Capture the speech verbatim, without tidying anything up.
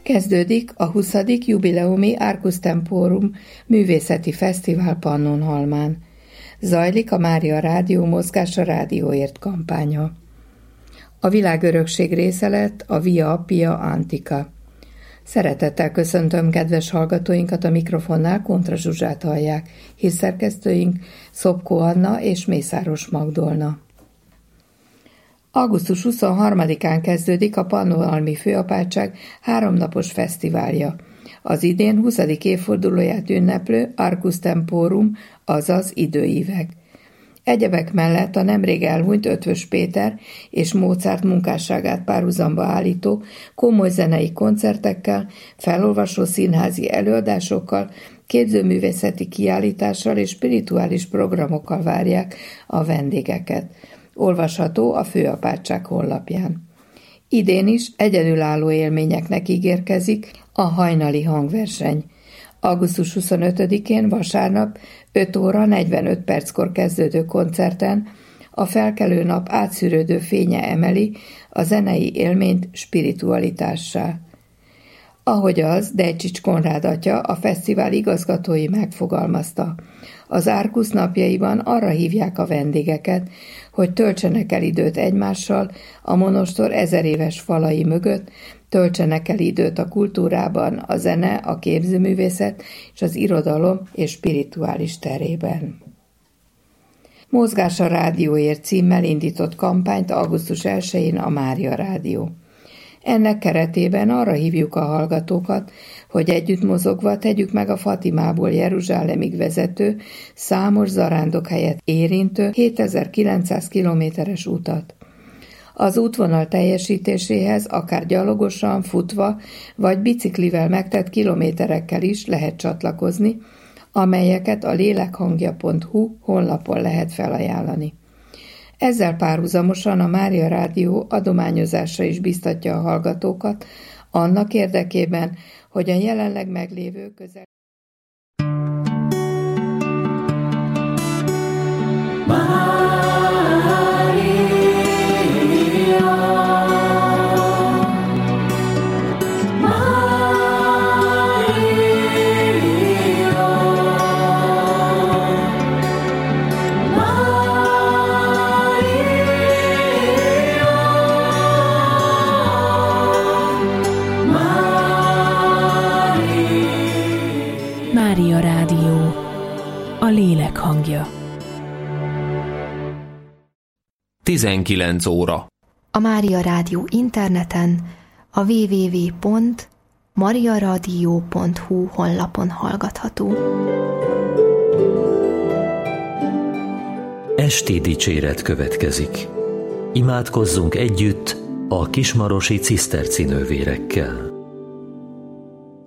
Kezdődik a huszadik jubileumi Arcus Temporum művészeti fesztivál Pannonhalmán. Zajlik a Mária Rádió Mozgás a Rádióért kampánya. A világörökség része lett a Via Appia Antica. Szeretettel köszöntöm kedves hallgatóinkat, a mikrofonnál Kontra Zsuzsát hallják, hírszerkesztőink Szopkó Anna és Mészáros Magdolna. augusztus huszonharmadikán kezdődik a Pannonhalmi Főapátság háromnapos fesztiválja. Az idén huszadik évfordulóját ünneplő Arcus Temporum, azaz időívek. Egyebek mellett a nemrég elhunyt Eötvös Péter és Mozart munkásságát párhuzamba állító komoly zenei koncertekkel, felolvasó színházi előadásokkal, képzőművészeti kiállítással és spirituális programokkal várják a vendégeket. Olvasható a Főapátság honlapján. Idén is egyedülálló élményeknek ígérkezik a hajnali hangverseny. augusztus huszonötödikén vasárnap öt óra negyvenöt perckor kezdődő koncerten a felkelő nap átszűrődő fénye emeli a zenei élményt spiritualitássá. Ahogy az Dejcsics Konrád atya, a fesztivál igazgatói megfogalmazta, az Arcus napjaiban arra hívják a vendégeket, hogy töltsenek el időt egymással a monostor ezeréves falai mögött, töltsenek el időt a kultúrában, a zene, a képzőművészet és az irodalom és spirituális terében. Mozgás a Rádióért címmel indított kampányt augusztus elsején a Mária Rádió. Ennek keretében arra hívjuk a hallgatókat, hogy együtt mozogva tegyük meg a Fatimából Jeruzsálemig vezető, számos zarándokhelyet érintő hétezer-kilencszáz kilométeres utat. Az útvonal teljesítéséhez akár gyalogosan, futva vagy biciklivel megtett kilométerekkel is lehet csatlakozni, amelyeket a lélekhangja pont hu honlapon lehet felajánlani. Ezzel párhuzamosan a Mária Rádió adományozásra is biztatja a hallgatókat, annak érdekében, hogy a jelenleg meglévő közel... Mária Rádió, a lélek hangja. tizenkilenc óra. A Mária Rádió interneten a double-u double-u double-u pont mariaradio pont hu honlapon hallgatható. Esti dicséret következik. Imádkozzunk együtt a kismarosi ciszterci nővérekkel.